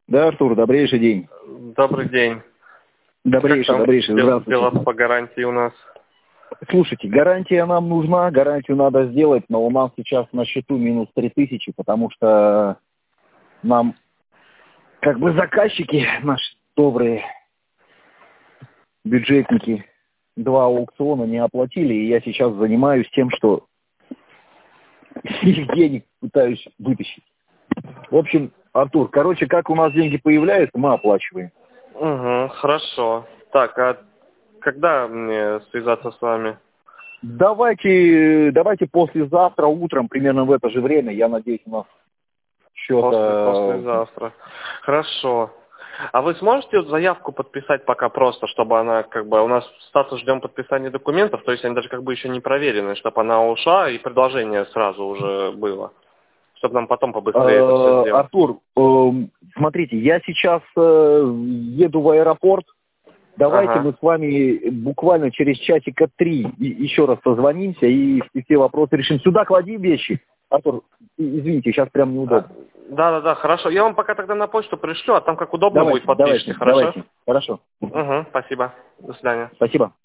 Да, Артур, добрейший день. Добрый день. Добрейший, здравствуйте. Дела по гарантии у нас? Слушайте, гарантия нам нужна, гарантию надо сделать, но у нас сейчас на счету минус 3000, потому что нам, как бы, заказчики наши добрые, бюджетники, 2 аукциона не оплатили, и я сейчас занимаюсь тем, что их денег пытаюсь вытащить. В общем, Артур, как у нас деньги появляются, мы оплачиваем. Угу, хорошо. Так, а когда мне связаться с вами? Давайте послезавтра утром, примерно в это же время, я надеюсь, у нас счет... Послезавтра. Хорошо. А вы сможете вот заявку подписать пока просто, чтобы она, как бы, у нас статус ждем подписания документов, то есть они даже как бы еще не проверены, чтобы она ушла и предложение сразу уже было, чтобы нам потом побыстрее это все сделать. Артур, смотрите, я сейчас еду в аэропорт. Давайте мы с вами буквально через часика 3 еще раз созвонимся и все вопросы решим. Сюда клади вещи. Артур, извините, сейчас прям неудобно. Да, хорошо. Я вам пока тогда на почту пришлю, а там как удобно будет, подпишите, хорошо? Давайте, хорошо. Угу, спасибо. До свидания. Спасибо.